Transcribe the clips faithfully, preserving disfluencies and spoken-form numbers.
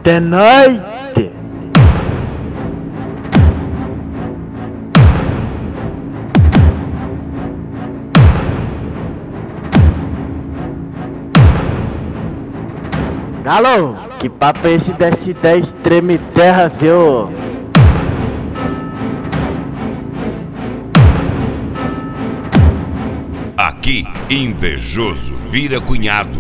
de noite. Galo, que papo é esse desse dez treme terra, viu? Aqui, invejoso vira cunhado.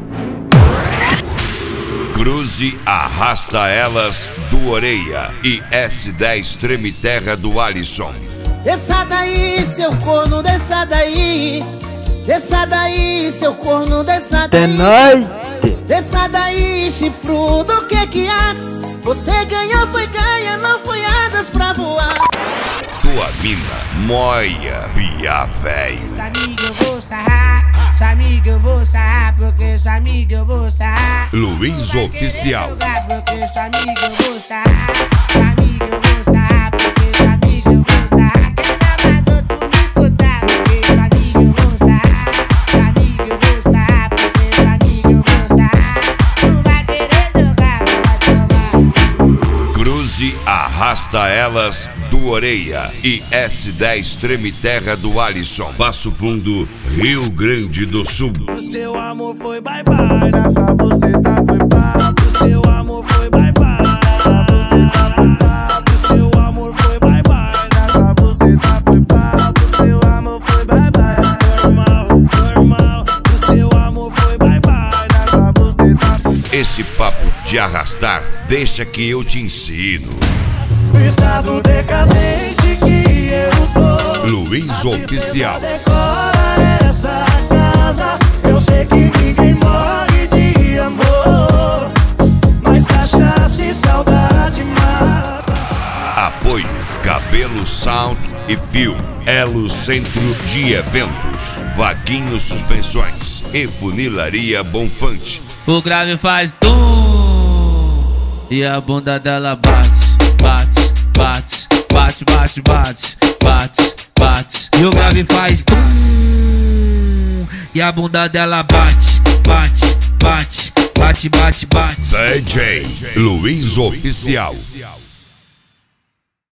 Cruze arrasta elas do Orelha e S dez treme terra do Alisson. Desça daí, seu corno, desça daí. Desça daí, seu corno, desça daí. De noite. Desça daí, chifrudo, o que que há? Você ganhou, foi ganha, não foi asas pra voar. Tua mina, moia, pia velho. Sua amiga eu vou sarrar, sua amiga eu vou sarrar, porque sua amiga eu vou sarrar. Luiz Oficial. Porque sua amiga eu vou sarrar, sua amiga eu vou sarrar, porque sua amiga eu vou sarrar. Quem não mandou tu me escutar, porque sua amiga eu vou sarrar, sua amiga eu vou sarrar, porque sua amiga eu vou sarrar. Tu vai querer jogar, vai tomar. Cruze arrasta elas do Orelha e S dez treme terra do Alisson. Passo Fundo, Rio Grande do Sul. O seu amor foi bye bye, nessa buceta foi papo. O seu amor foi bye bye, nessa buceta foi papo. O seu amor foi bye bye, nessa buceta foi papo. O seu amor foi bye bye, normal, normal. O seu amor foi bye bye, nessa buceta foi papo. Esse papo de arrastar, deixa que eu te ensino. O estado decadente que eu tô. Luiz Oficial. Decora essa casa. Eu sei que ninguém morre de amor, mas cachaça e saudade mata. Apoio Cabelo Sound e Fio. Elo Centro de Eventos. Vaguinho Suspensões e Funilaria Bonfante. O grave faz tum e a bunda dela bate, bate, bate, bate, bate, bate, bate, bate. E o grave faz tum e a bunda dela bate, bate, bate, bate, bate, bate. D J Luiz Oficial.